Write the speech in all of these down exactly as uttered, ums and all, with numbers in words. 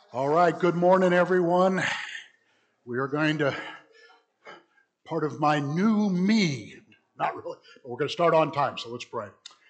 All right, good morning, everyone. We are going to, part of my new me, not really, but we're going to start on time, so let's pray.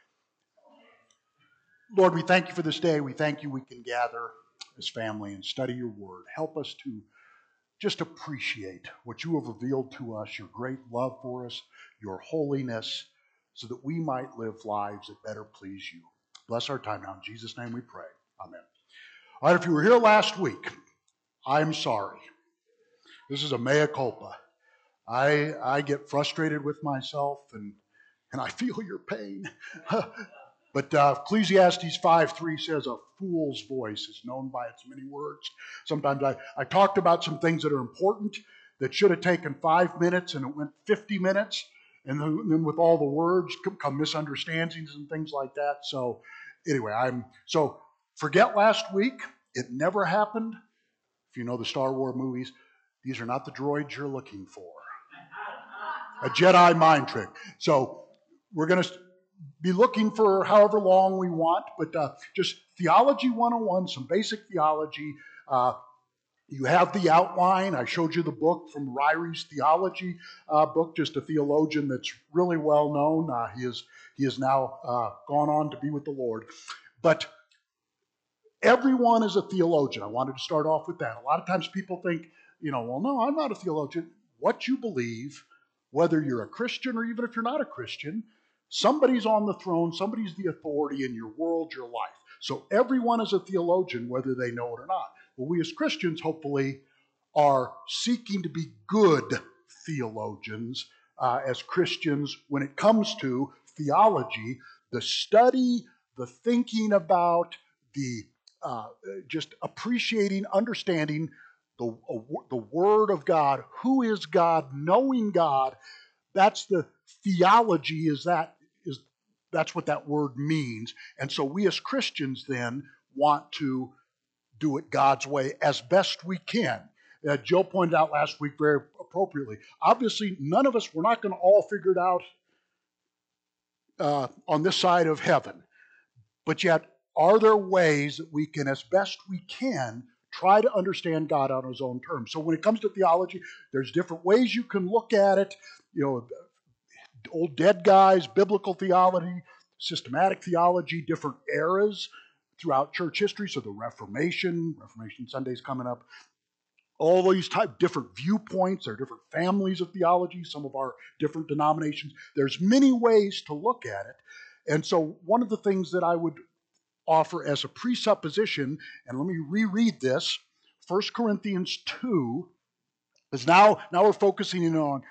Lord, we thank you for this day. We thank you we can gather as family and study your word. Help us to just appreciate what you have revealed to us, your great love for us, your holiness, so that we might live lives that better please you. Bless our time now. In Jesus' name we pray. Amen. All right, if you were here last week, I'm sorry. This is a mea culpa. I I get frustrated with myself, and and I feel your pain. But uh, Ecclesiastes five three says, a fool's voice is known by its many words. Sometimes I, I talked about some things that are important that should have taken five minutes, and it went fifty minutes. And then, then with all the words come misunderstandings and things like that. So anyway, I'm so forget last week. It never happened. If you know the Star Wars movies, these are not the droids you're looking for. A Jedi mind trick. So we're going to be looking for however long we want, but uh, just Theology one oh one, some basic theology. Uh, you have the outline. I showed you the book from Ryrie's theology uh, book, just a theologian that's really well known. Uh, he is he is now uh, gone on to be with the Lord. But everyone is a theologian. I wanted to start off with that. A lot of times people think, you know, well, no, I'm not a theologian. What you believe, whether you're a Christian or even if you're not a Christian, somebody's on the throne, somebody's the authority in your world, your life. So everyone is a theologian, whether they know it or not. Well, we as Christians, hopefully, are seeking to be good theologians uh, as Christians when it comes to theology, the study, the thinking about, the uh, just appreciating, understanding the, uh, the Word of God. Who is God? Knowing God. That's the theology. Is that is that's what that word means. And so we as Christians then want to do it God's way as best we can. Uh, Joe pointed out last week very appropriately. Obviously, none of us, we're not going to all figure it out uh, on this side of heaven. But yet, are there ways that we can, as best we can, try to understand God on his own terms? So when it comes to theology, there's different ways you can look at it. You know, old dead guys, biblical theology, systematic theology, different eras throughout church history. So the Reformation, Reformation Sunday's coming up. All these type different viewpoints. There are different families of theology, some of our different denominations. There's many ways to look at it. And so one of the things that I would offer as a presupposition, and let me reread this, First Corinthians two, is now, now we're focusing in on,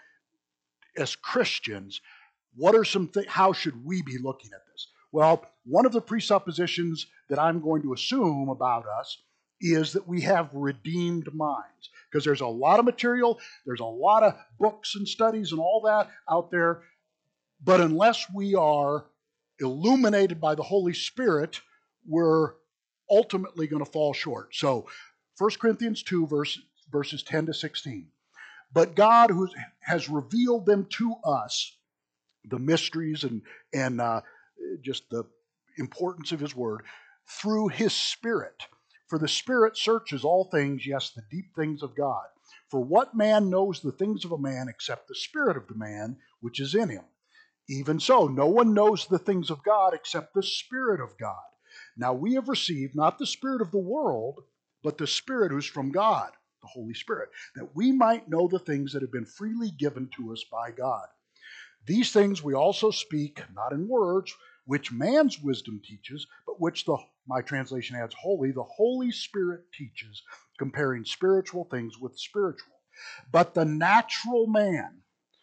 as Christians, what are some things, how should we be looking at this? Well, one of the presuppositions that I'm going to assume about us is that we have redeemed minds. Because there's a lot of material, there's a lot of books and studies and all that out there, but unless we are illuminated by the Holy Spirit, we're ultimately going to fall short. So First Corinthians two, verse, verses ten to sixteen. But God, who has revealed them to us, the mysteries and, and uh, just the importance of his word, through his Spirit. For the Spirit searches all things, yes, the deep things of God. For what man knows the things of a man except the Spirit of the man which is in him? Even so, no one knows the things of God except the Spirit of God. Now we have received not the spirit of the world, but the Spirit who's from God, the Holy Spirit, that we might know the things that have been freely given to us by God. These things we also speak, not in words, which man's wisdom teaches, but which the, my translation adds, holy, the Holy Spirit teaches, comparing spiritual things with spiritual. But the natural man,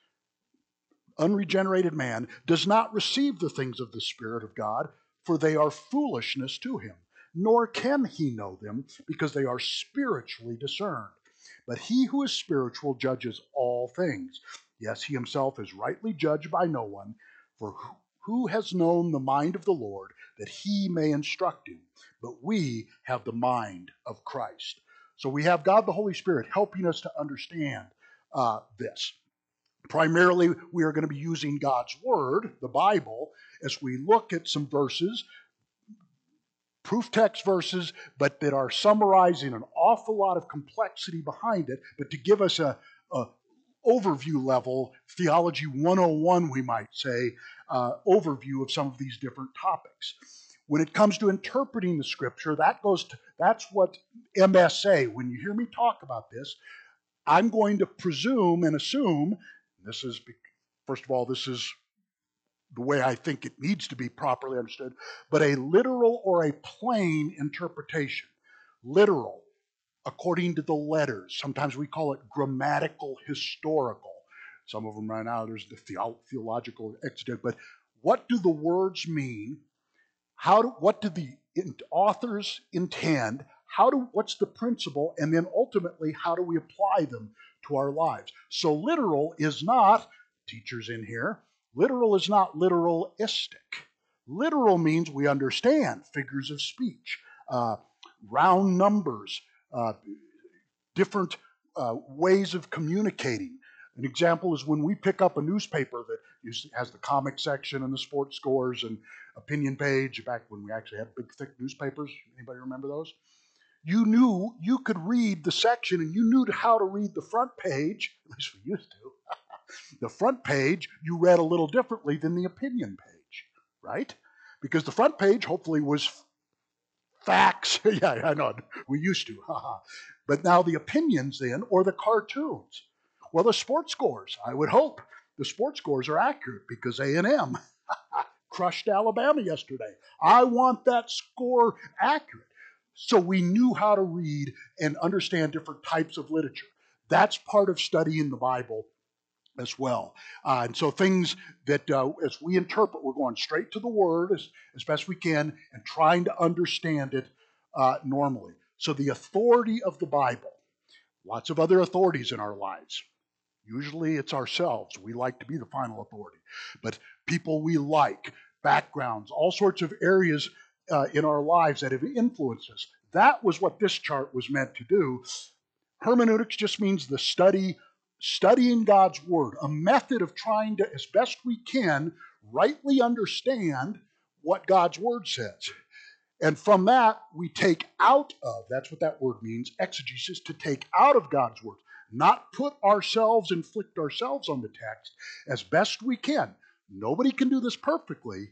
unregenerated man, does not receive the things of the Spirit of God, for they are foolishness to him, nor can he know them, because they are spiritually discerned. But he who is spiritual judges all things. Yes, he himself is rightly judged by no one, for who has known the mind of the Lord, that he may instruct him? But we have the mind of Christ. So we have God the Holy Spirit helping us to understand uh, this. Primarily, we are going to be using God's Word, the Bible, as we look at some verses proof text verses, but that are summarizing an awful lot of complexity behind it, but to give us a, a overview level, theology one oh one, we might say, uh, overview of some of these different topics. When it comes to interpreting the scripture, that goes to, that's what M S A, when you hear me talk about this, I'm going to presume and assume, this is, first of all, this is the way I think it needs to be properly understood, but a literal or a plain interpretation. Literal, according to the letters. Sometimes we call it grammatical historical. Some of them right now, there's the theological exegetical, but what do the words mean? How do, what do the authors intend? How do, what's the principle? And then ultimately, how do we apply them to our lives? So literal is not, teachers in here, literal is not literalistic. Literal means we understand figures of speech, uh, round numbers, uh, different uh, ways of communicating. An example is when we pick up a newspaper that has the comic section and the sports scores and opinion page, back when we actually had big, thick newspapers. Anybody remember those? You knew you could read the section and you knew how to read the front page, at least we used to. The front page you read a little differently than the opinion page, right? Because the front page hopefully was facts. Yeah, I know, we used to. But now the opinions then, or the cartoons. Well, the sports scores, I would hope the sports scores are accurate because A and M crushed Alabama yesterday. I want that score accurate. So we knew how to read and understand different types of literature. That's part of studying the Bible as well. Uh, and so things that uh, as we interpret, we're going straight to the Word as, as best we can and trying to understand it uh, normally. So the authority of the Bible, lots of other authorities in our lives. Usually it's ourselves. We like to be the final authority. But people we like, backgrounds, all sorts of areas uh, in our lives that have influenced us. That was what this chart was meant to do. Hermeneutics just means the study, studying God's Word, a method of trying to, as best we can, rightly understand what God's Word says. And from that, we take out of, that's what that word means, exegesis, to take out of God's Word. Not put ourselves, inflict ourselves on the text as best we can. Nobody can do this perfectly,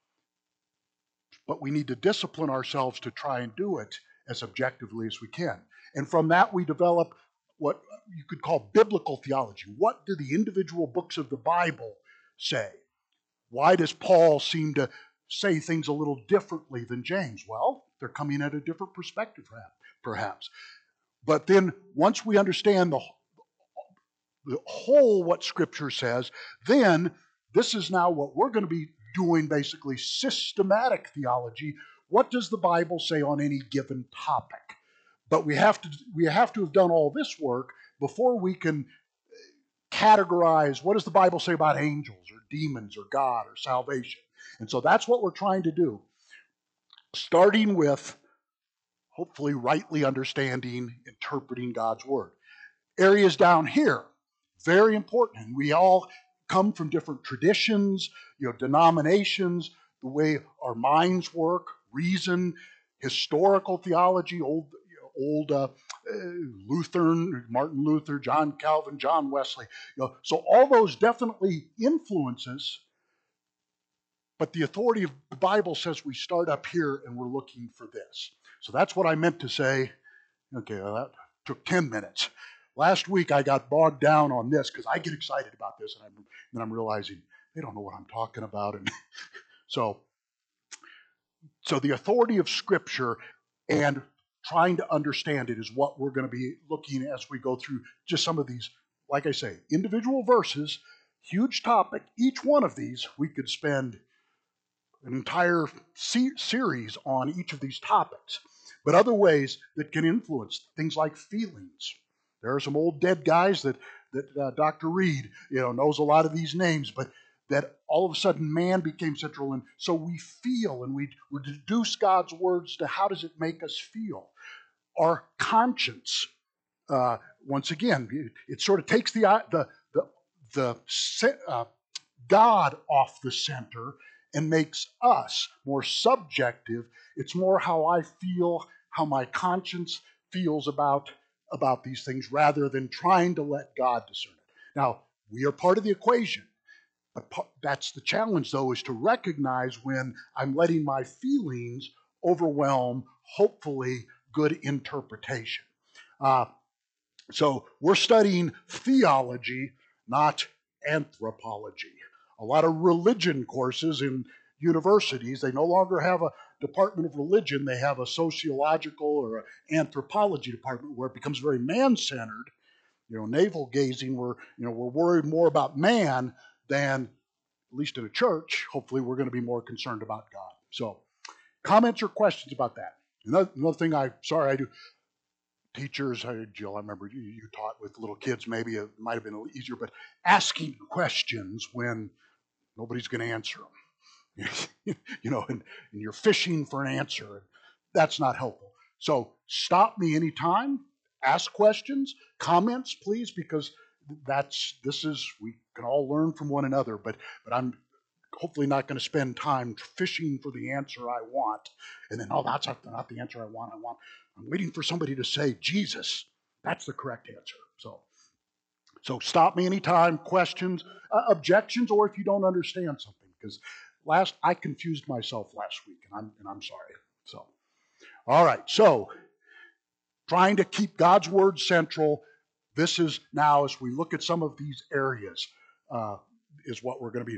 but we need to discipline ourselves to try and do it as objectively as we can. And from that, we develop what you could call biblical theology. What do the individual books of the Bible say? Why does Paul seem to say things a little differently than James? Well, they're coming at a different perspective, perhaps. But then once we understand the, the whole what Scripture says, then this is now what we're going to be doing, basically systematic theology. What does the Bible say on any given topic? But we have to we have to have done all this work before we can categorize what does the Bible say about angels or demons or God or salvation. And so that's what we're trying to do, starting with hopefully rightly understanding, interpreting God's Word. Areas down here, very important. And we all come from different traditions, you know, denominations, the way our minds work, reason, historical theology, old, you know, old uh, uh, Lutheran, Martin Luther, John Calvin, John Wesley. You know, so all those definitely influence us. But the authority of the Bible says we start up here and we're looking for this. So that's what I meant to say. Okay, well, that took ten minutes. Last week I got bogged down on this because I get excited about this and I'm, then I'm realizing they don't know what I'm talking about. And so, so the authority of Scripture and trying to understand it is what we're going to be looking at as we go through just some of these, like I say, individual verses, huge topic. Each one of these we could spend an entire se- series on each of these topics. But other ways that can influence things like feelings. There are some old dead guys that that uh, Doctor Reed, you know, knows a lot of these names, but that all of a sudden man became central, and so we feel and we reduce God's words to how does it make us feel. Our conscience, uh, once again, it, it sort of takes the the the the uh, God off the center and makes us more subjective. It's more how I feel, how my conscience feels about, about these things rather than trying to let God discern it. Now, we are part of the equation. But that's the challenge, though, is to recognize when I'm letting my feelings overwhelm, hopefully, good interpretation. Uh, so we're studying theology, not anthropology. A lot of religion courses in universities, they no longer have a department of religion. They have a sociological or an anthropology department where it becomes very man-centered. You know, navel gazing, we're, you know, we're worried more about man than, at least in a church, hopefully we're going to be more concerned about God. So, comments or questions about that? Another, another thing I, sorry, I do, teachers, I, Jill, I remember you, you taught with little kids, maybe it might have been a little easier, but asking questions when nobody's going to answer them. you know, and, and you're fishing for an answer. That's not helpful. So, stop me anytime, ask questions, comments, please, because that's, this is, we can all learn from one another, but, but I'm hopefully not going to spend time fishing for the answer I want. And then, oh, that's not, not the answer I want. I want, I'm waiting for somebody to say, Jesus, that's the correct answer. So, so stop me anytime, questions, uh, objections, or if you don't understand something, because last, I confused myself last week, and I'm, and I'm sorry. So, all right. So, trying to keep God's word central. This is now, as we look at some of these areas, uh, is what we're going to be.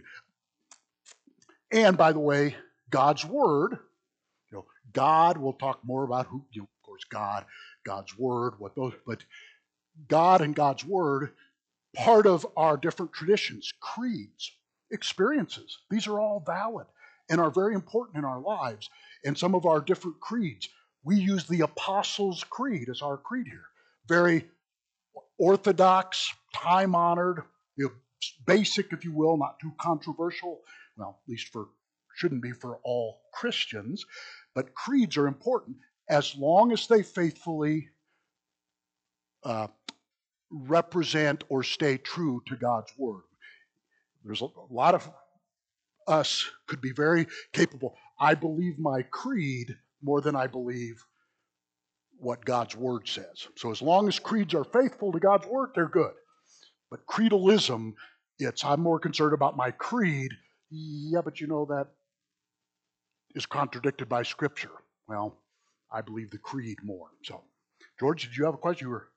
And by the way, God's word, you know, God, we'll talk more about who, you know, of course, God, God's word, what those, but God and God's word, part of our different traditions, creeds, experiences. These are all valid and are very important in our lives. And some of our different creeds, we use the Apostles' Creed as our creed here. Very orthodox, time-honored, you know, basic, if you will, not too controversial. Well, at least for, shouldn't be for all Christians. But creeds are important as long as they faithfully uh, represent or stay true to God's word. There's a lot of us could be very capable. I believe my creed more than I believe what God's word says. So as long as creeds are faithful to God's word, they're good. But creedalism, it's I'm more concerned about my creed. Yeah, but you know that is contradicted by Scripture. Well, I believe the creed more. So, George, did you have a question? You were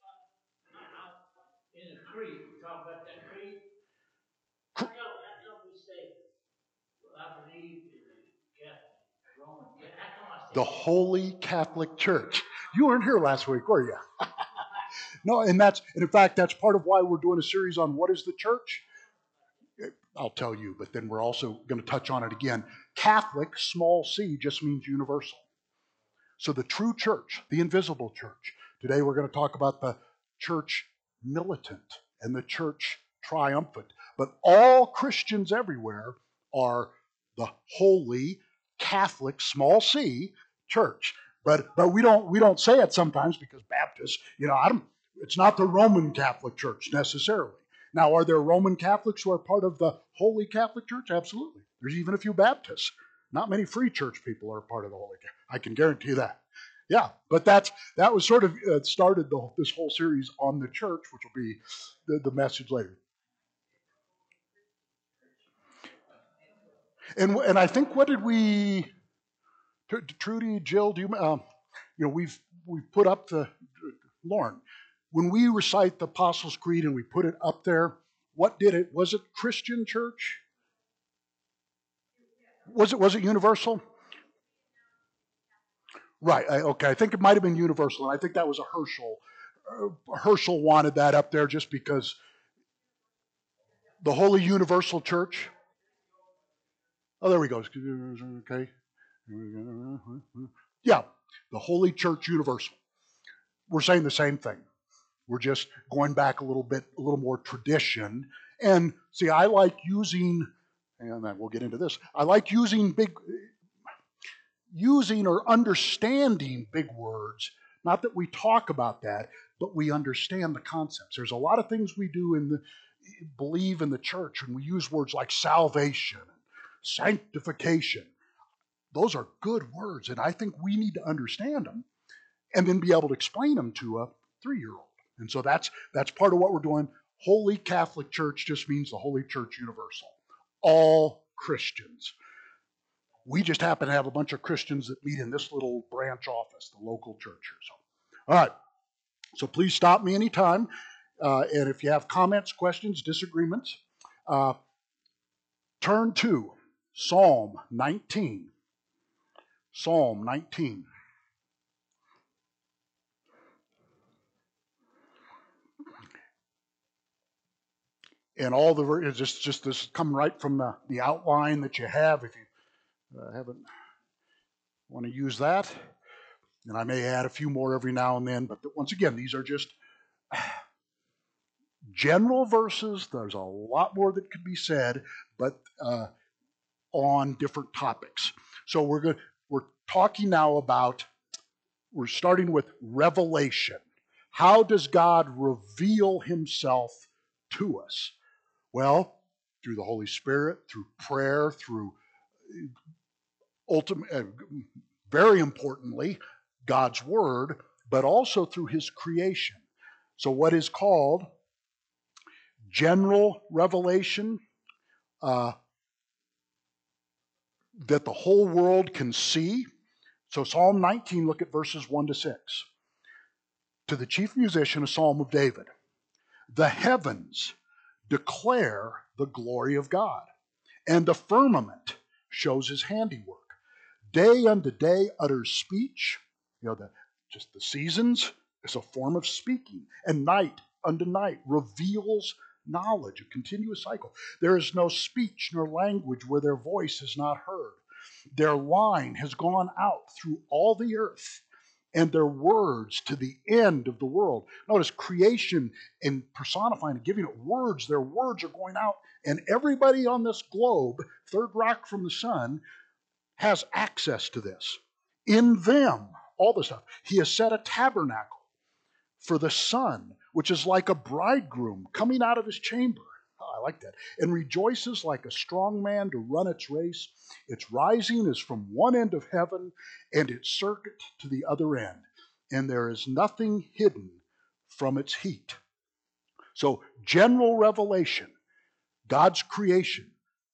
in a creed. We talk about that creed. How come, how come we say, well, I believe in the Catholic, Roman, how come I say the Holy Catholic Church? You weren't here last week, were you? No, and that's, and in fact, that's part of why we're doing a series on what is the church. I'll tell you, but then we're also going to touch on it again. Catholic, small c, just means universal. So the true church, the invisible church. Today we're going to talk about the church militant and the church triumphant. But all Christians everywhere are the holy Catholic, small c, church. But but we don't we don't say it sometimes because Baptists, you know, I don't, it's not the Roman Catholic Church necessarily. Now, are there Roman Catholics who are part of the Holy Catholic Church? Absolutely. There's even a few Baptists. Not many free church people are part of the Holy Catholic. I can guarantee that. Yeah, but that's that was sort of uh, started the, this whole series on the church, which will be the, the message later. And and I think what did we, Trudy, Jill, do you um, you know we've we've put up the Lauren when we recite the Apostles' Creed and we put it up there. What did it? Was it Christian church? Was it was it universal? Right. I, okay. I think it might have been universal, and I think that was a Herschel. Uh, Herschel wanted that up there just because the Holy Universal Church. Oh, there we go. Okay. Yeah, the Holy Church Universal. We're saying the same thing. We're just going back a little bit, a little more tradition. And see, I like using, and then we'll get into this. I like using big, using or understanding big words. Not that we talk about that, but we understand the concepts. There's a lot of things we do in the believe in the church, and we use words like salvation, sanctification. Those are good words, and I think we need to understand them and then be able to explain them to a three-year-old. And so that's that's part of what we're doing. Holy Catholic Church just means the Holy Church Universal. All Christians. We just happen to have a bunch of Christians that meet in this little branch office, the local church here. So, all right. So please stop me anytime. Uh, and if you have comments, questions, disagreements, uh, turn to Psalm nineteen. Psalm nineteen. And all the it's just just this come right from the, the outline that you have. If you uh, haven't want to use that, and I may add a few more every now and then. But once again, these are just general verses. There's a lot more that could be said, but uh, on different topics. So we're good. We're talking now about. We're starting with revelation. How does God reveal himself to us? Well, through the Holy Spirit, through prayer, through ultimate, uh, very importantly, God's Word, but also through his creation. So what is called general revelation, uh, that the whole world can see. So Psalm nineteen, look at verses one to six. To the chief musician, a psalm of David. The heavens declare the glory of God, and the firmament shows his handiwork. Day unto day utters speech. You know, the, just the seasons is a form of speaking. And night unto night reveals knowledge, a continuous cycle. There is no speech nor language where their voice is not heard. Their line has gone out through all the earth, and their words to the end of the world. Notice creation and personifying and giving it words. Their words are going out, and everybody on this globe, third rock from the sun, has access to this. In them, all this stuff, he has set a tabernacle for the sun, which is like a bridegroom coming out of his chamber. Oh, I like that. And rejoices like a strong man to run its race. Its rising is from one end of heaven, and its circuit to the other end. And there is nothing hidden from its heat. So, general revelation, God's creation,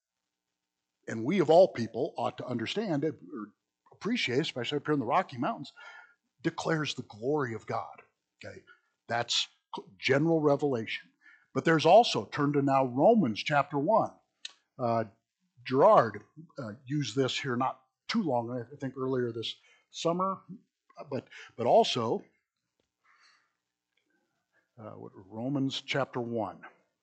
and we of all people ought to understand it or appreciate, especially up here in the Rocky Mountains, declares the glory of God. Okay, that's general revelation. But there's also, turn to now Romans chapter one. Uh, Gerard uh, used this here not too long, I think earlier this summer, but but also uh, Romans chapter one.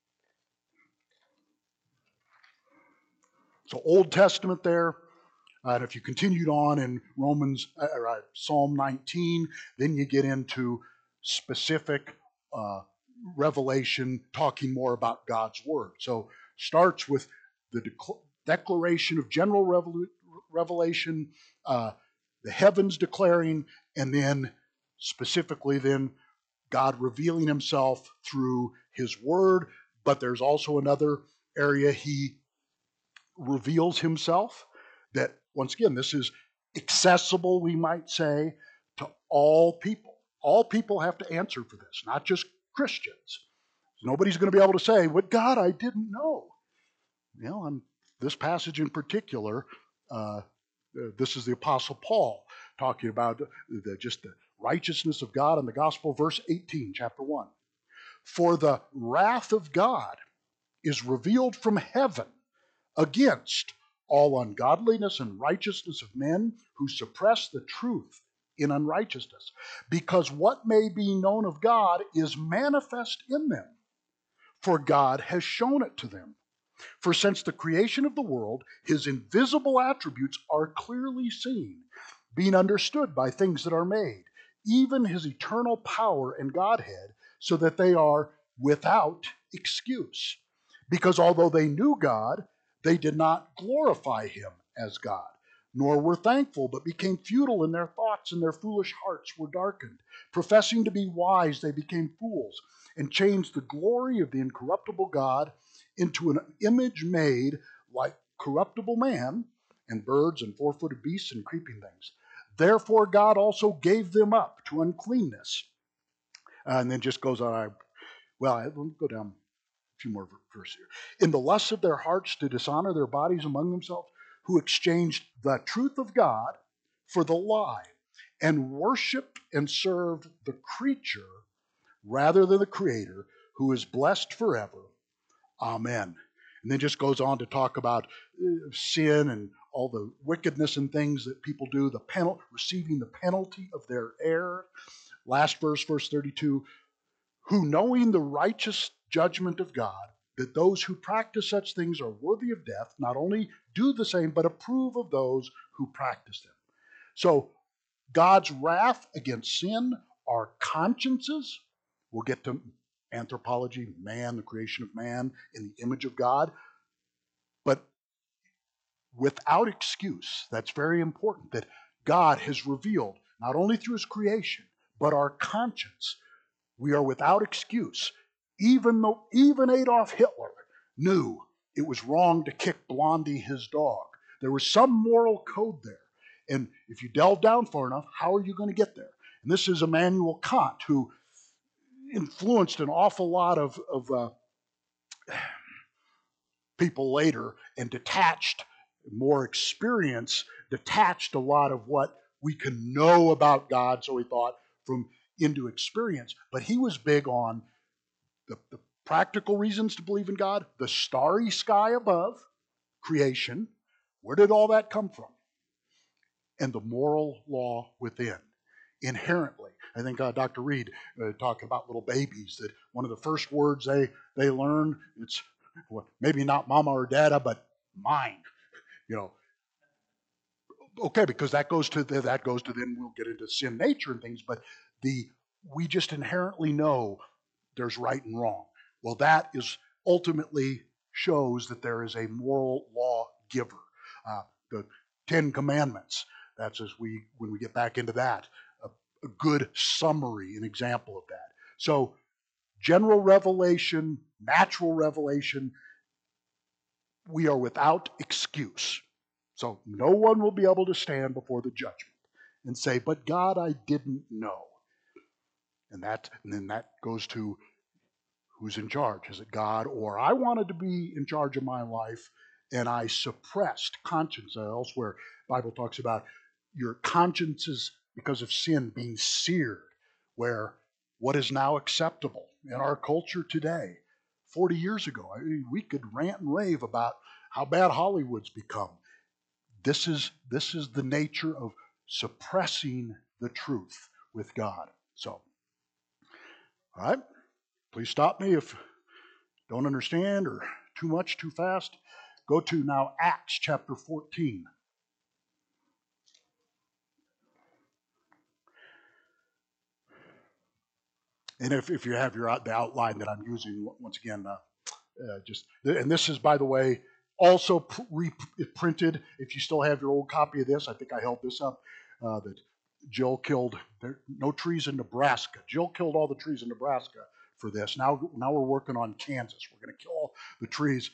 So Old Testament there. Uh, and if you continued on in Romans, uh, uh, Psalm nineteen, then you get into specific uh, revelation, talking more about God's Word. So starts with the de- declaration of general revel- revelation, uh, the heavens declaring, and then specifically then God revealing himself through his Word. But there's also another area he reveals himself that, once again, this is accessible, we might say, to all people. All people have to answer for this, not just Christians. Nobody's going to be able to say, "What God, I didn't know." You know, on this passage in particular, uh, this is the Apostle Paul talking about the, just the righteousness of God in the gospel, verse eighteen, chapter one. For the wrath of God is revealed from heaven against all ungodliness and righteousness of men who suppress the truth in unrighteousness, because what may be known of God is manifest in them, for God has shown it to them. For since the creation of the world, his invisible attributes are clearly seen, being understood by things that are made, even his eternal power and Godhead, so that they are without excuse. Because although they knew God, they did not glorify him as God, nor were thankful, but became futile in their thoughts, and their foolish hearts were darkened. Professing to be wise, they became fools, and changed the glory of the incorruptible God into an image made like corruptible man, and birds and four-footed beasts and creeping things. Therefore God also gave them up to uncleanness. Uh, and then just goes on. I, well, I, let me go down a few more verses here. In the lusts of their hearts to dishonor their bodies among themselves, who exchanged the truth of God for the lie, and worshiped and served the creature rather than the Creator, who is blessed forever. Amen. And then just goes on to talk about uh, sin and all the wickedness and things that people do, the penalty, receiving the penalty of their error. Last verse, verse thirty-two, who knowing the righteous judgment of God, that those who practice such things are worthy of death, not only do the same, but approve of those who practice them. So God's wrath against sin, our consciences, we'll get to anthropology, man, the creation of man in the image of God, but without excuse. That's very important, that God has revealed, not only through his creation, but our conscience. We are without excuse. Even though even Adolf Hitler knew it was wrong to kick Blondie, his dog. There was some moral code there. And if you delve down far enough, how are you going to get there? And this is Immanuel Kant, who influenced an awful lot of, of uh, people later and detached, more experience, detached a lot of what we can know about God, so he thought, from into experience. But he was big on the, the practical reasons to believe in God, the starry sky above, creation. Where did all that come from? And the moral law within, inherently. I think uh, Doctor Reed uh, talked about little babies, that one of the first words they, they learn, it's well, maybe not mama or dada, but mine. You know, okay, because that goes to the, that goes to then we'll get into sin nature and things, but the we just inherently know there's right and wrong. Well, that is ultimately shows that there is a moral law giver. Uh, the Ten Commandments. That's as we when we get back into that, a, a good summary, an example of that. So, general revelation, natural revelation, we are without excuse. So no one will be able to stand before the judgment and say, but God, I didn't know. And that, and then that goes to who's in charge. Is it God? Or I wanted to be in charge of my life and I suppressed conscience. Uh, elsewhere, the Bible talks about your consciences because of sin being seared, where what is now acceptable in our culture today, forty years ago, I mean, we could rant and rave about how bad Hollywood's become. This is, this is the nature of suppressing the truth with God. So, all right, please stop me if don't understand or too much, too fast. Go to now Acts chapter fourteen. And if, if you have your the outline that I'm using, once again, uh, uh, just and this is, by the way, also reprinted. If you still have your old copy of this, I think I held this up. Uh, that Jill killed there, no trees in Nebraska. Jill killed all the trees in Nebraska for this. Now, now we're working on Kansas. We're going to kill all the trees.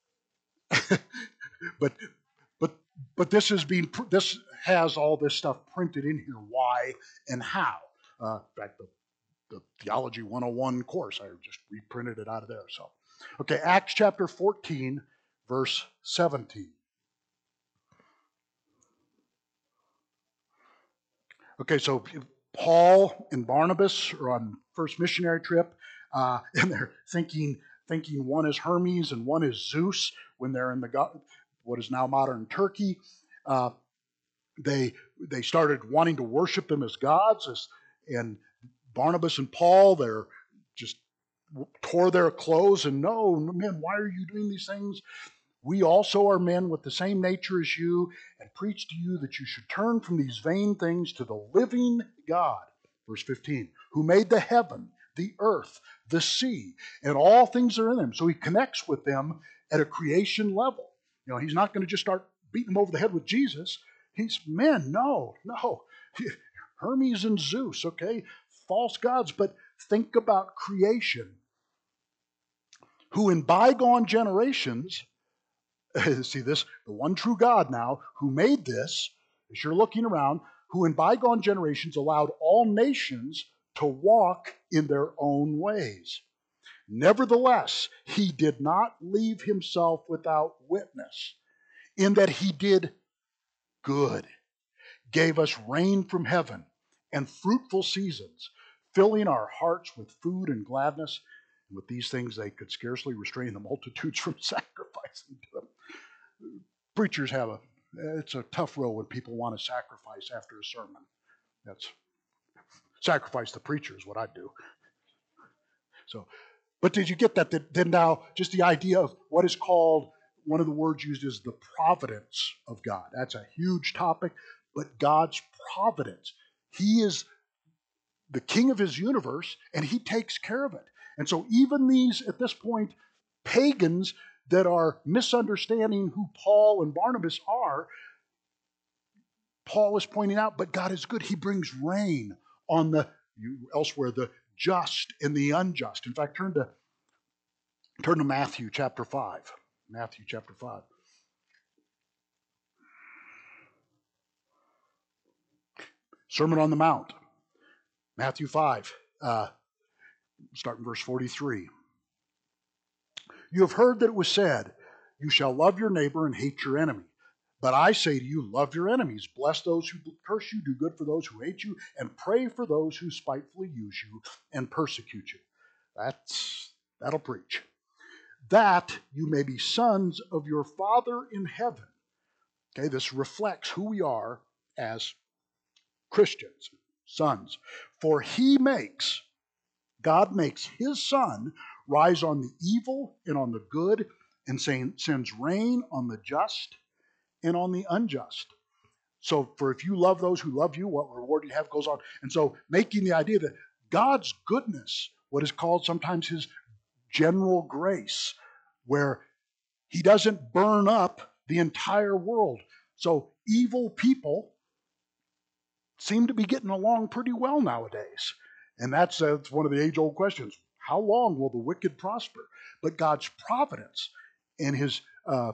but but but this is being this has all this stuff printed in here. Why and how? Uh, in fact, the the Theology one oh one course, I just reprinted it out of there. So, okay, Acts chapter fourteen, verse seventeen. Okay, so Paul and Barnabas are on first missionary trip, uh, and they're thinking thinking one is Hermes and one is Zeus when they're in the what is now modern Turkey. Uh, they they started wanting to worship them as gods, as, and Barnabas and Paul, they're just tore their clothes and no, men, why are you doing these things? We also are men with the same nature as you, and preach to you that you should turn from these vain things to the living God. Verse fifteen, who made the heaven, the earth, the sea, and all things that are in them. So he connects with them at a creation level. You know, he's not going to just start beating them over the head with Jesus. He's, men, no, no. Hermes and Zeus, okay, false gods, but think about creation, who in bygone generations See this, the one true God now, who made this, as you're looking around, who in bygone generations allowed all nations to walk in their own ways. Nevertheless, he did not leave himself without witness, in that he did good, gave us rain from heaven and fruitful seasons, filling our hearts with food and gladness. And with these things, they could scarcely restrain the multitudes from sacrificing to them. Preachers have a, it's a tough row when people want to sacrifice after a sermon. That's, sacrifice the preacher is what I do. So, but did you get that? Then now, just the idea of what is called, one of the words used is the providence of God. That's a huge topic, but God's providence. He is the king of his universe, and he takes care of it. And so even these, at this point, pagans that are misunderstanding who Paul and Barnabas are, Paul is pointing out, but God is good. He brings rain on the, elsewhere, the just and the unjust. In fact, turn to, turn to Matthew chapter five. Matthew chapter five. Sermon on the Mount. Matthew five, uh, starting verse forty-three. You have heard that it was said, you shall love your neighbor and hate your enemy. But I say to you, love your enemies, bless those who curse you, do good for those who hate you, and pray for those who spitefully use you and persecute you. That's, that'll preach. That you may be sons of your Father in heaven. Okay, this reflects who we are as Christians, sons. For he makes, God makes his sun rise on the evil and on the good, and sends rain on the just and on the unjust. So for if you love those who love you, what reward you have goes on. And so making the idea that God's goodness, what is called sometimes his general grace, where he doesn't burn up the entire world. So evil people seem to be getting along pretty well nowadays. And that's, uh, that's one of the age-old questions. How long will the wicked prosper? But God's providence and his uh,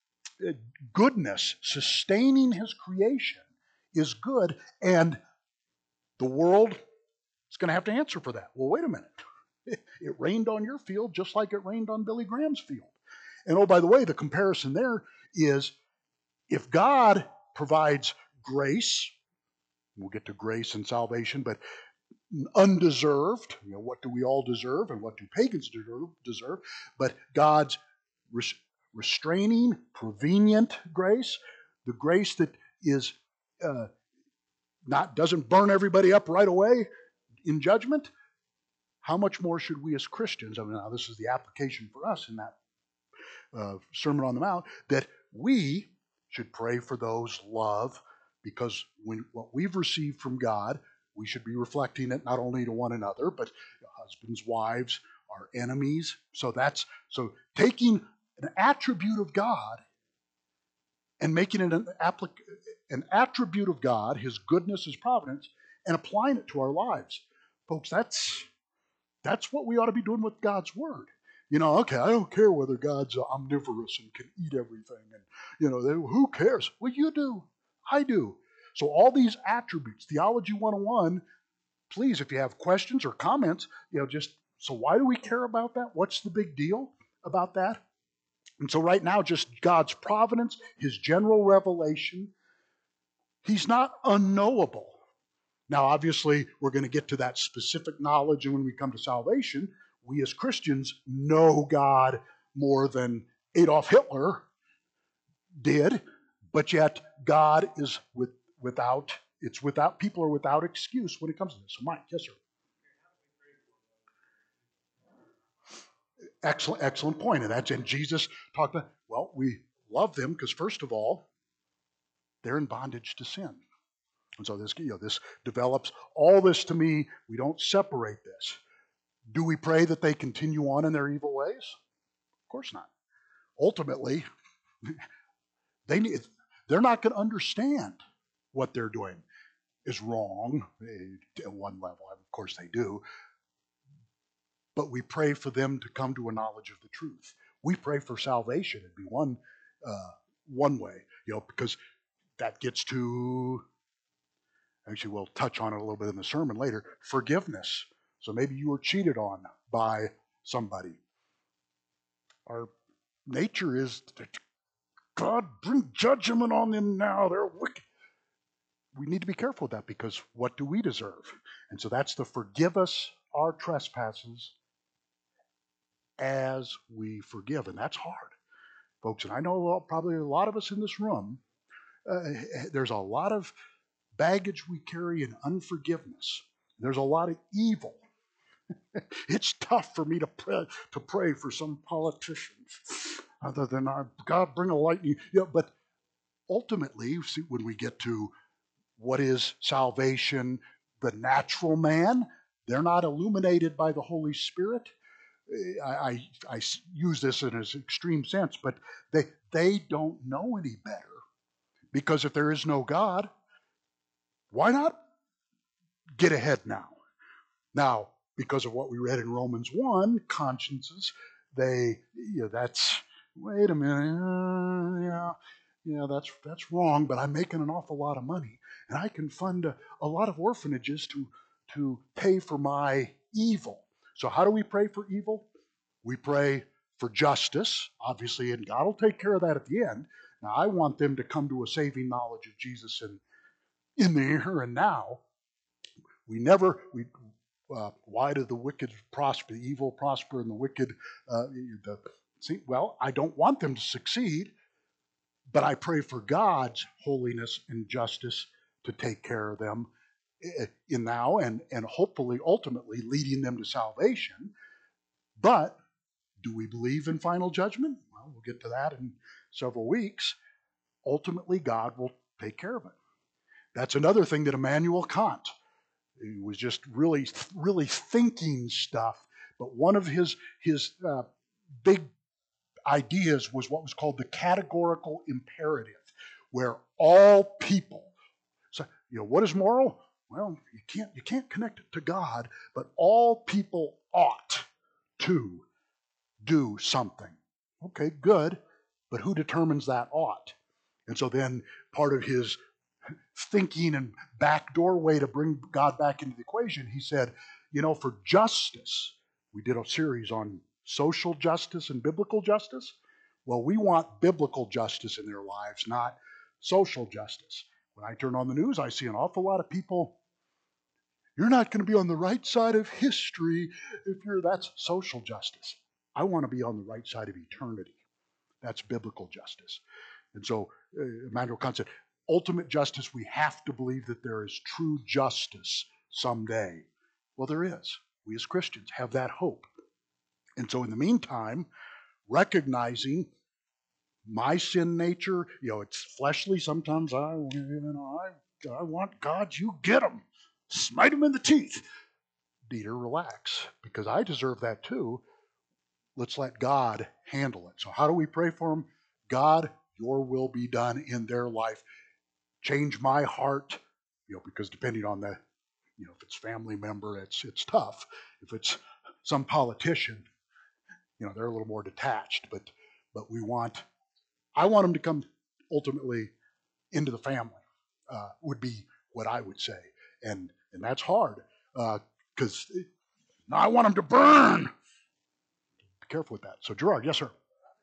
goodness, sustaining his creation, is good, and the world is going to have to answer for that. Well, wait a minute. It, it rained on your field just like it rained on Billy Graham's field. And oh, by the way, the comparison there is if God provides grace, we'll get to grace and salvation, but undeserved, you know, what do we all deserve and what do pagans deserve? deserve but God's res- restraining, prevenient grace, the grace that is uh, not doesn't burn everybody up right away in judgment. How much more should we as Christians, I mean, now this is the application for us in that uh, Sermon on the Mount, that we should pray for those love, because when what we've received from God, we should be reflecting it not only to one another, but husbands, wives, our enemies. So that's so taking an attribute of God and making it an, applic- an attribute of God, his goodness, his providence, and applying it to our lives. Folks, that's that's what we ought to be doing with God's word. You know, okay, I don't care whether God's omnivorous and can eat everything, and you know, who cares? Well, you do. I do. So all these attributes, Theology one oh one, please, if you have questions or comments, you know, just, so why do we care about that? What's the big deal about that? And so right now, just God's providence, his general revelation, he's not unknowable. Now, obviously, we're going to get to that specific knowledge, and when we come to salvation, we as Christians know God more than Adolf Hitler did, but yet God is with, without, it's without, people are without excuse when it comes to this. So Mike, yes, sir. Excellent, excellent point. And that's, and Jesus talked about, well, we love them because first of all, they're in bondage to sin. And so this, you know, this develops all this to me. We don't separate this. Do we pray that they continue on in their evil ways? Of course not. Ultimately, they need, they're not going to understand what they're doing is wrong at one level. Of course they do. But we pray for them to come to a knowledge of the truth. We pray for salvation. It'd be one uh, one way, you know, because that gets to, actually we'll touch on it a little bit in the sermon later, forgiveness. So maybe you were cheated on by somebody. Our nature is, God, bring judgment on them now. They're wicked. We need to be careful with that because what do we deserve? And so that's the forgive us our trespasses as we forgive. And that's hard, folks. And I know probably a lot of us in this room, uh, there's a lot of baggage we carry in unforgiveness. There's a lot of evil. It's tough for me to pray, to pray for some politicians other than uh, God bring a lightning. Yeah, but ultimately, see, when we get to what is salvation, the natural man, they're not illuminated by the Holy Spirit. I, I, I use this in an extreme sense, but they, they don't know any better. Because if there is no God, why not get ahead now? Now, because of what we read in Romans one, consciences, they, you know, that's, wait a minute, uh, yeah, yeah, that's that's wrong, but I'm making an awful lot of money, and I can fund a, a lot of orphanages to, to pay for my evil. So how do we pray for evil? We pray for justice, obviously, and God will take care of that at the end. Now, I want them to come to a saving knowledge of Jesus in, in the here and now. We never, we, uh, why do the wicked prosper, the evil prosper, and the wicked, uh, the, see, well, I don't want them to succeed, but I pray for God's holiness and justice to take care of them in now and, and hopefully ultimately leading them to salvation. But do we believe in final judgment? Well, we'll get to that in several weeks. Ultimately, God will take care of it. That's another thing that Immanuel Kant, he was just really, really thinking stuff. But one of his his uh, big ideas was what was called the categorical imperative, where all people. So, you know, what is moral? Well, you can't you can't connect it to God, but all people ought to do something. Okay, good, but who determines that ought? And so then part of his thinking and backdoor way to bring God back into the equation, he said, you know, for justice, we did a series on social justice and biblical justice. Well, we want biblical justice in their lives, not social justice. When I turn on the news, I see an awful lot of people, you're not going to be on the right side of history if you're, that's social justice. I want to be on the right side of eternity. That's biblical justice. And so uh, Immanuel Kant said, ultimate justice, we have to believe that there is true justice someday. Well, there is. We as Christians have that hope. And so in the meantime, recognizing my sin nature, you know, it's fleshly. Sometimes I, you know, I, I want God, you get him. Smite him in the teeth. Dieter, relax, because I deserve that too. Let's let God handle it. So how do we pray for them? God, your will be done in their life. Change my heart, you know, because depending on the, you know, if it's family member, it's it's tough. If it's some politician, you know, they're a little more detached. But but we want, I want them to come ultimately into the family. Uh, would be what I would say, and and that's hard because uh, I want them to burn. Be careful with that. So Gerard, yes, sir.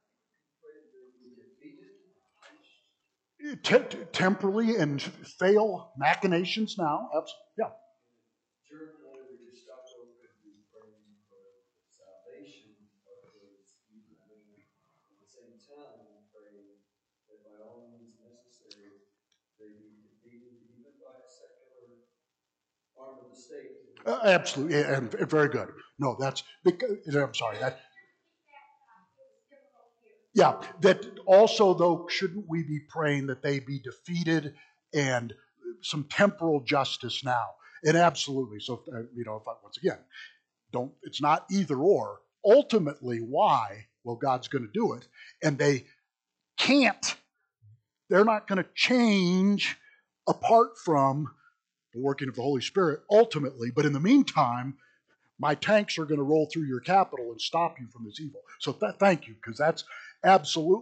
T- temporally and fail machinations now. Absolutely. Yeah. Uh, absolutely, and, and very good. No, that's because I'm sorry. That yeah. That also though, shouldn't we be praying that they be defeated and some temporal justice now? And absolutely. So uh, you know, if I, once again, don't. It's not either or. Ultimately, why? Well, God's going to do it, and they can't. They're not going to change apart from the working of the Holy Spirit ultimately. But in the meantime, my tanks are going to roll through your capital and stop you from this evil. So th- thank you, because that's absolutely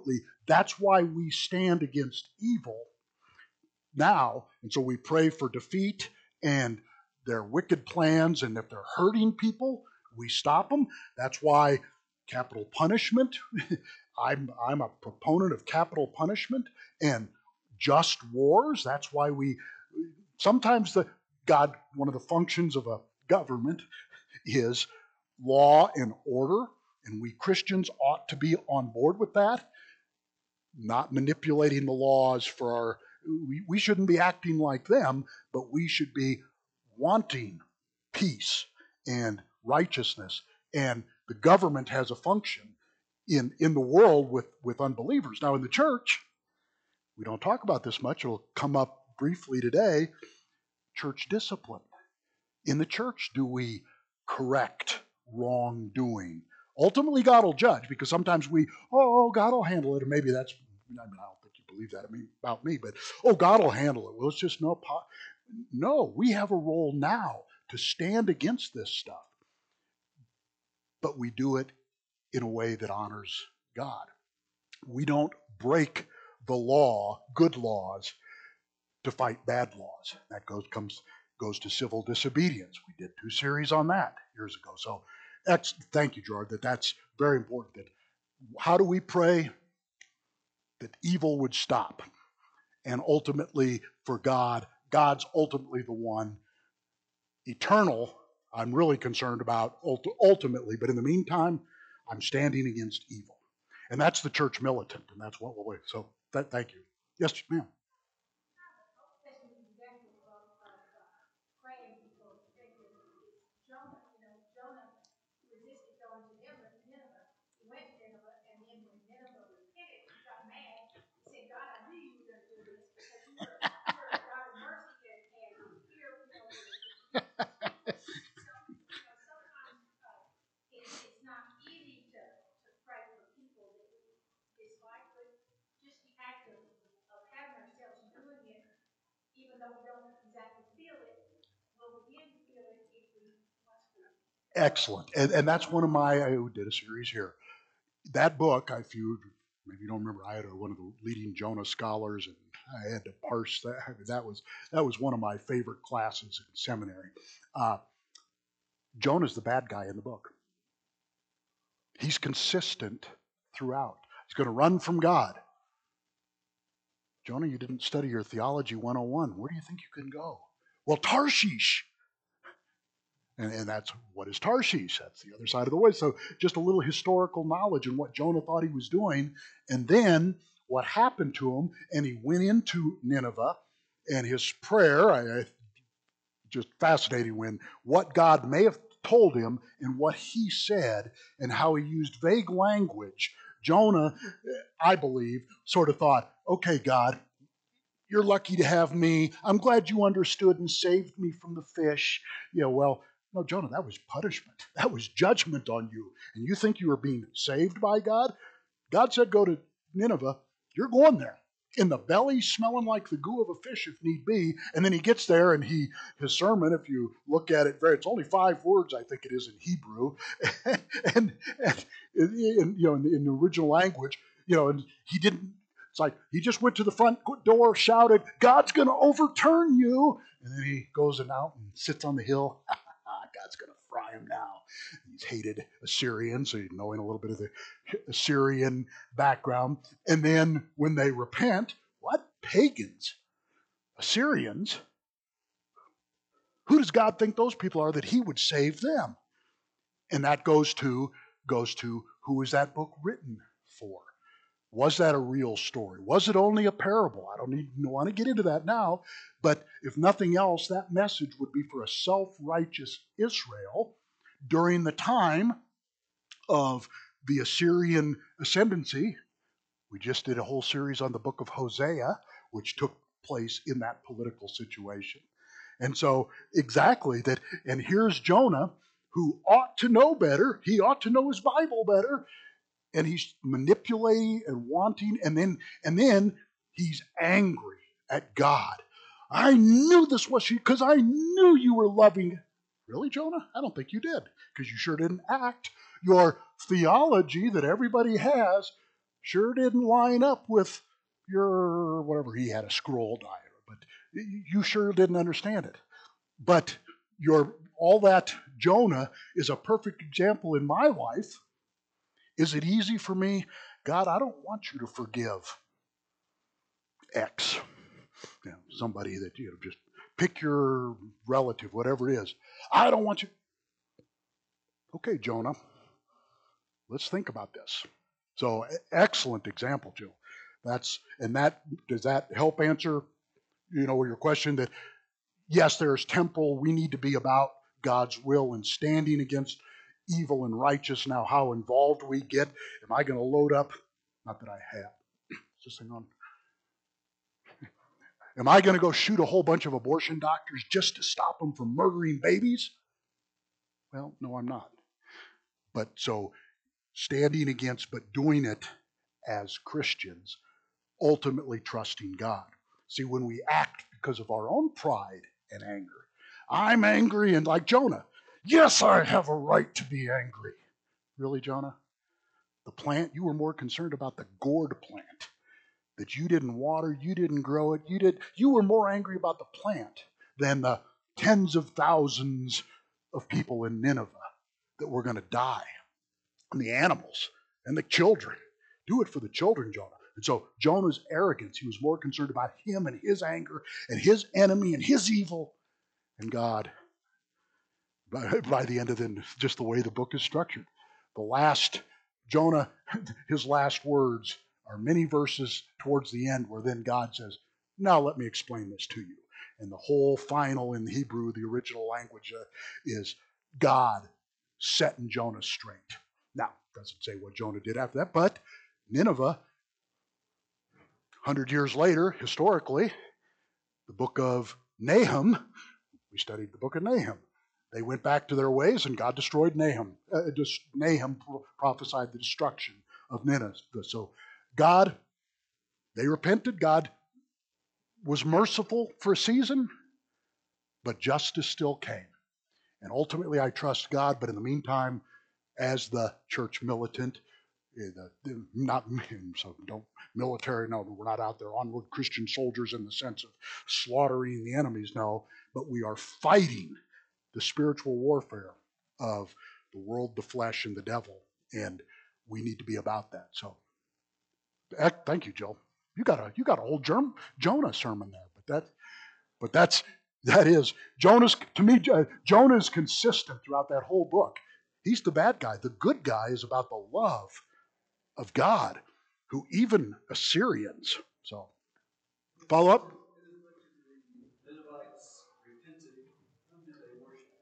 That's why we stand against evil now. And so we pray for defeat and their wicked plans. And if they're hurting people, we stop them. That's why capital punishment. I'm, I'm a proponent of capital punishment and just wars. That's why we sometimes the God, one of the functions of a government is law and order, and we Christians ought to be on board with that, not manipulating the laws for our, we, we shouldn't be acting like them, but we should be wanting peace and righteousness. And the government has a function in, in the world with, with unbelievers. Now in the church, we don't talk about this much, it'll come up briefly today, church discipline. In the church, do we correct wrongdoing? Ultimately, God will judge, because sometimes we, oh, God will handle it, and maybe that's, I mean, I don't think you believe that about me, but, oh, God will handle it. Well, it's just no, no, we have a role now to stand against this stuff, but we do it in a way that honors God. We don't break the law, good laws, to fight bad laws. That goes comes goes to civil disobedience. We did two series on that years ago. So that's, thank you, Gerard, that that's very important. That how do we pray that evil would stop? And ultimately for God, God's ultimately the one eternal I'm really concerned about ultimately, but in the meantime, I'm standing against evil. And that's the church militant, and that's what we'll do. So that, thank you. Yes, ma'am. Excellent. And, and that's one of my, I did a series here. That book, if you maybe you don't remember, I had a, one of the leading Jonah scholars, and I had to parse that. I mean, that was that was one of my favorite classes in seminary. Uh, Jonah's the bad guy in the book. He's consistent throughout. He's going to run from God. Jonah, you didn't study your theology one oh one. Where do you think you can go? Well, Tarshish. And, and that's, what is Tarshish? That's the other side of the way. So just a little historical knowledge and what Jonah thought he was doing. And then what happened to him. And he went into Nineveh. And his prayer, I, I, just fascinating when what God may have told him and what he said and how he used vague language. Jonah, I believe, sort of thought, okay, God, you're lucky to have me. I'm glad you understood and saved me from the fish. Yeah, well, no, Jonah, that was punishment. That was judgment on you. And you think you were being saved by God? God said, go to Nineveh. You're going there. In the belly, smelling like the goo of a fish, if need be. And then he gets there, and he his sermon, if you look at it, very, it's only five words, I think it is, in Hebrew. and, and in, you know, in, in the original language, you know, and he didn't, it's like he just went to the front door, shouted, God's going to overturn you. And then he goes and out and sits on the hill. God's going to fry him now. He's hated Assyrians, so knowing a little bit of the Assyrian background. And then when they repent, what? Pagans, Assyrians. Who does God think those people are that he would save them? And that goes to, goes to who is that book written for? Was that a real story? Was it only a parable? I don't even want to get into that now. But if nothing else, that message would be for a self-righteous Israel during the time of the Assyrian ascendancy. We just did a whole series on the book of Hosea, which took place in that political situation. And so exactly that, and here's Jonah, who ought to know better. He ought to know his Bible better. And he's manipulating and wanting, and then and then he's angry at God. I knew this was you because I knew you were loving. Really, Jonah? I don't think you did, because you sure didn't act. Your theology that everybody has, sure didn't line up with your, whatever, he had a scroll diet, but you sure didn't understand it. But your all that Jonah is a perfect example in my life. Is it easy for me? God, I don't want you to forgive X. You know, somebody that, you know, just pick your relative, whatever it is. I don't want you. Okay, Jonah, let's think about this. So, excellent example, Jill. That's and that does that help answer, you know, your question that yes, there's temporal. We need to be about God's will and standing against evil and righteous. Now, how involved we get? Am I going to load up? Not that I have. Is this thing on? Am I going to go shoot a whole bunch of abortion doctors just to stop them from murdering babies? Well, no, I'm not. But so standing against, but doing it as Christians, ultimately trusting God. See, when we act because of our own pride and anger, I'm angry and like Jonah, yes, I have a right to be angry. Really, Jonah? The plant, you were more concerned about the gourd plant that you didn't water, you didn't grow it, you did. You were more angry about the plant than the tens of thousands of people in Nineveh that were going to die, and the animals and the children. Do it for the children, Jonah. And so Jonah's arrogance, he was more concerned about him and his anger and his enemy and his evil. And God, by, by the end of it, just the way the book is structured, the last, Jonah, his last words are many verses towards the end where then God says, now let me explain this to you. And the whole final in Hebrew, the original language, uh, is God setting Jonah straight. Now, it doesn't say what Jonah did after that, but Nineveh, one hundred years later, historically, the book of Nahum, we studied the book of Nahum. They went back to their ways and God destroyed Nahum. Uh, just, Nahum prophesied the destruction of Nineveh. So God, they repented. God was merciful for a season, but justice still came. And ultimately I trust God, but in the meantime, as the church militant, the, the, not so don't military, no, we're not out there onward Christian soldiers in the sense of slaughtering the enemies, no, but we are fighting the spiritual warfare of the world, the flesh, and the devil, and we need to be about that. So, thank you, Joe. You got a you got a whole Germ, Jonah sermon there, but that but that's that is Jonah's to me. Jonah is consistent throughout that whole book. He's the bad guy. The good guy is about the love of God, who even Assyrians. So, follow up. The Ninevites repented. Whom did they worship?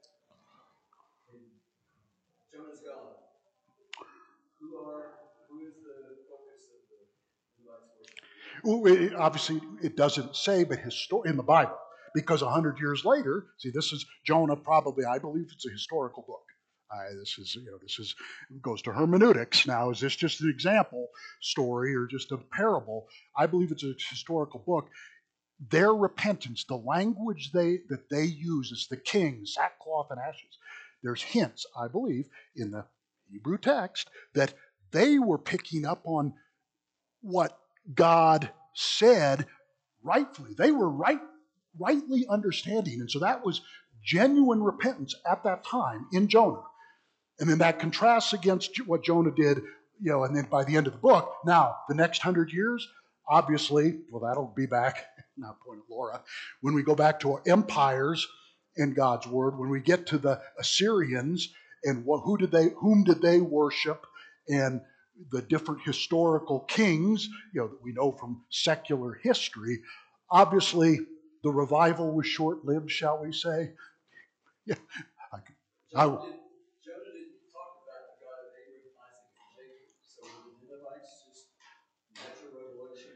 Jonah's God. Who are who is the focus of the Ninevites worship? Well, it, obviously, it doesn't say, but histor- in the Bible, because a hundred years later, see, this is Jonah. Probably, I believe it's a historical book. Uh, this is, you know, this is goes to hermeneutics. Now, is this just an example story or just a parable? I believe it's a historical book. Their repentance, the language they that they use, is the king, sackcloth and ashes. There's hints, I believe, in the Hebrew text that they were picking up on what God said rightfully. They were right, rightly understanding, and so that was genuine repentance at that time in Jonah. And then that contrasts against what Jonah did, you know, and then by the end of the book, now, the next hundred years, obviously, well, that'll be back, not point at Laura, when we go back to our empires in God's word, when we get to the Assyrians and what, who did they, whom did they worship, and the different historical kings, you know, that we know from secular history, obviously the revival was short-lived, shall we say? Yeah, I, I, Jonah didn't talk about the God of Abraham, Isaac, and Jacob. So the Ninevites just natural revelation.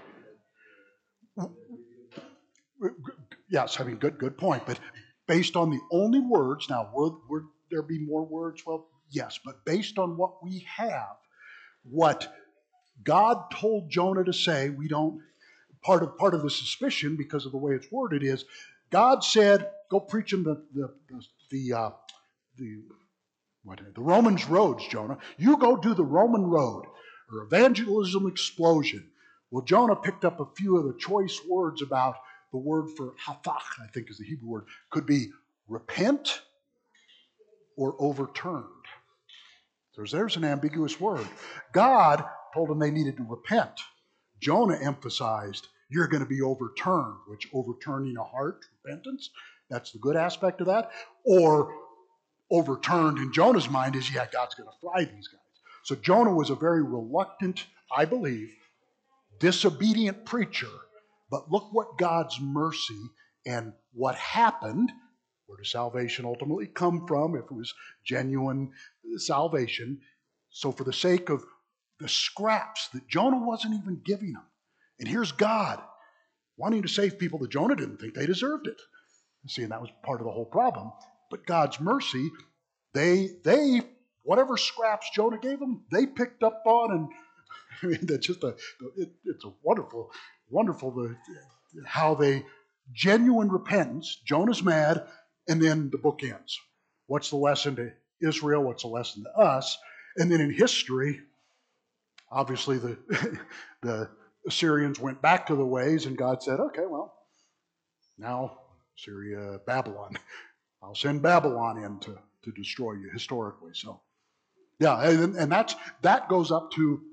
Yes, I mean, good, good point. But based on the only words, now, would, would there be more words? Well, yes, but based on what we have, what God told Jonah to say, we don't. Part of part of the suspicion, because of the way it's worded, is God said, "Go preach in the the the the, uh, the what the Romans roads, Jonah. You go do the Roman road, or evangelism explosion. Well, Jonah picked up a few of the choice words about the word for hafach, I think is the Hebrew word, could be repent or overturned. So there's an ambiguous word. God told them they needed to repent. Jonah emphasized, you're going to be overturned, which overturning a heart, repentance, that's the good aspect of that. Or overturned in Jonah's mind is, yeah, God's going to fry these guys. So Jonah was a very reluctant, I believe, disobedient preacher. But look what God's mercy and what happened. Where does salvation ultimately come from if it was genuine salvation? So for the sake of the scraps that Jonah wasn't even giving them, and here's God wanting to save people that Jonah didn't think they deserved it. See, and that was part of the whole problem. But God's mercy, they, they, whatever scraps Jonah gave them, they picked up on, and I mean, that's just a, it, it's a wonderful, wonderful the, how they, genuine repentance, Jonah's mad, and then the book ends. What's the lesson to Israel? What's the lesson to us? And then in history, obviously the, the Assyrians went back to the ways, and God said, okay, well, now Syria, Babylon. I'll send Babylon in to, to destroy you historically. So, yeah, and, and that's that goes up to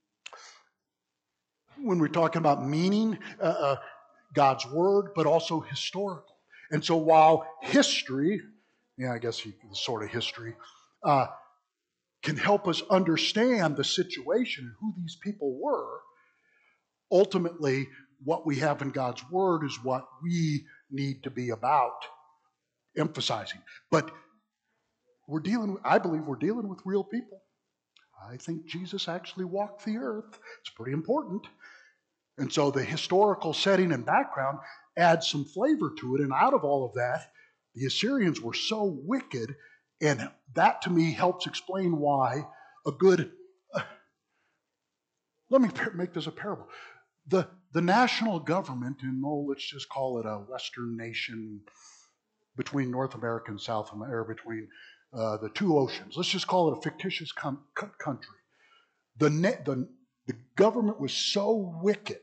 when we're talking about meaning, uh, uh, God's word, but also historical. And so while history, yeah, I guess you, sort of history, uh, can help us understand the situation and who these people were, ultimately what we have in God's word is what we need to be about emphasizing. But we're dealing, I believe we're dealing with real people. I think Jesus actually walked the earth. It's pretty important. And so the historical setting and background adds some flavor to it. And out of all of that, the Assyrians were so wicked. And that to me helps explain why a good, uh, let me make this a parable. The, the national government in, oh, let's just call it a Western nation between North America and South America, between uh, the two oceans. Let's just call it a fictitious com- country. The, ne- the, the government was so wicked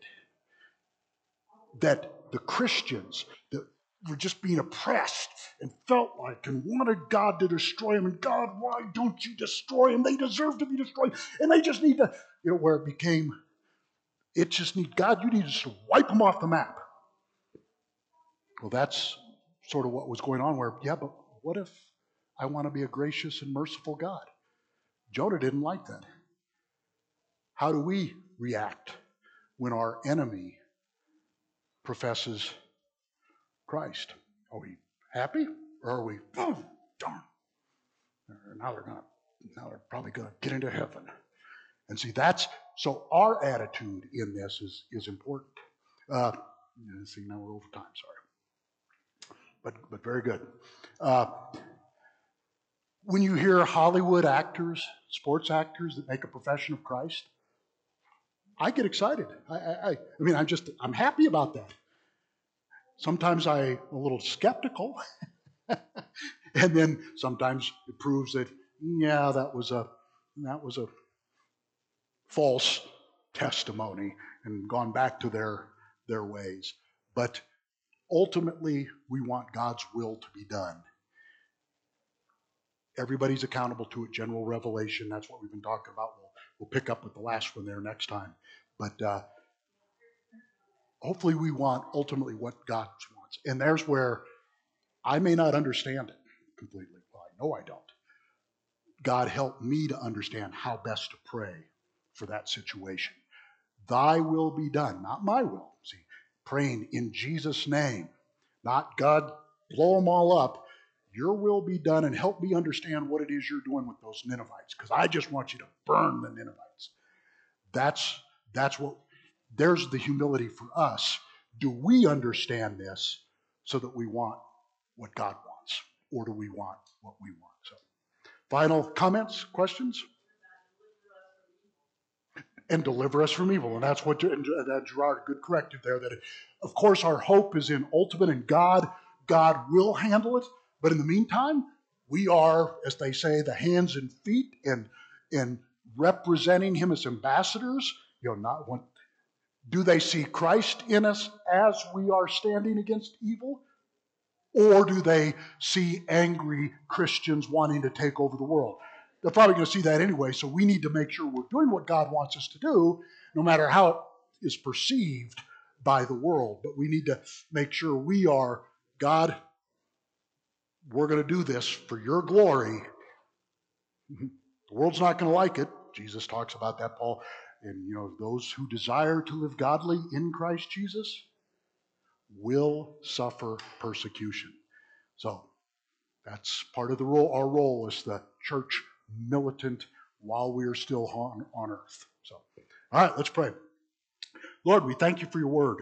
that the Christians that were just being oppressed and felt like and wanted God to destroy them. And God, why don't you destroy them? They deserve to be destroyed. And they just need to, you know, where it became, it just need, God, you need to wipe them off the map. Well, that's sort of what was going on where, yeah, but what if I want to be a gracious and merciful God? Jonah didn't like that. How do we react when our enemy professes Christ? Are we happy, or are we, oh, darn, now they're gonna, now they're probably gonna get into heaven? And see, that's so our attitude in this is is important. Uh, see, now we're over time. Sorry, but but very good. Uh, when you hear Hollywood actors, sports actors that make a profession of Christ, I get excited. I, I, I mean, I'm just I'm happy about that. Sometimes I'm a little skeptical. And then sometimes it proves that, yeah, that was a that was a false testimony and gone back to their their ways. But ultimately, we want God's will to be done. Everybody's accountable to it. General revelation, that's what we've been talking about. We'll, we'll pick up with the last one there next time. But uh, hopefully we want ultimately what God wants. And there's where I may not understand it completely. Well, I know I don't. God help me to understand how best to pray for that situation. Thy will be done, not my will. See, praying in Jesus' name, not God blow them all up. Your will be done, and help me understand what it is you're doing with those Ninevites, because I just want you to burn the Ninevites. That's that's what. There's the humility for us. Do we understand this so that we want what God wants, or do we want what we want? So, final comments, questions? And deliver us from evil. And that's what and that Gerard, good corrective there. That, of course, our hope is in ultimate, and God, God will handle it. But in the meantime, we are, as they say, the hands and feet and and representing him as ambassadors? You know, not when, do they see Christ in us as we are standing against evil? Or do they see angry Christians wanting to take over the world? They're probably going to see that anyway, so we need to make sure we're doing what God wants us to do, no matter how it is perceived by the world. But we need to make sure we are, God, we're going to do this for your glory. The world's not going to like it. Jesus talks about that, Paul. And, you know, those who desire to live godly in Christ Jesus will suffer persecution. So that's part of the role. Our role as the church militant while we are still on, on earth. So, all right, let's pray. Lord, we thank you for your word.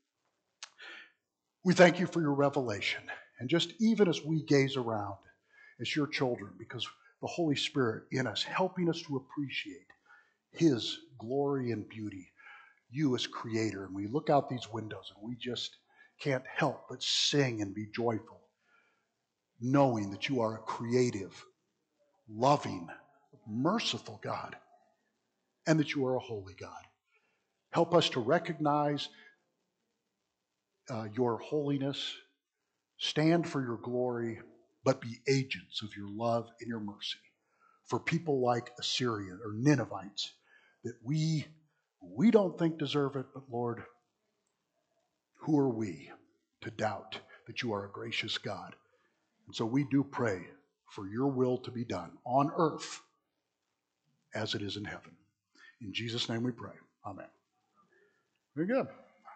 We thank you for your revelation. And just even as we gaze around as your children, because the Holy Spirit in us, helping us to appreciate his glory and beauty, you as creator. And we look out these windows and we just can't help but sing and be joyful, knowing that you are a creative, loving, merciful God, and that you are a holy God. Help us to recognize uh, your holiness, stand for your glory, but be agents of your love and your mercy for people like Assyria or Ninevites that we, we don't think deserve it, but Lord, who are we to doubt that you are a gracious God? And so we do pray for your will to be done on earth as it is in heaven. In Jesus' name we pray. Amen. Very good.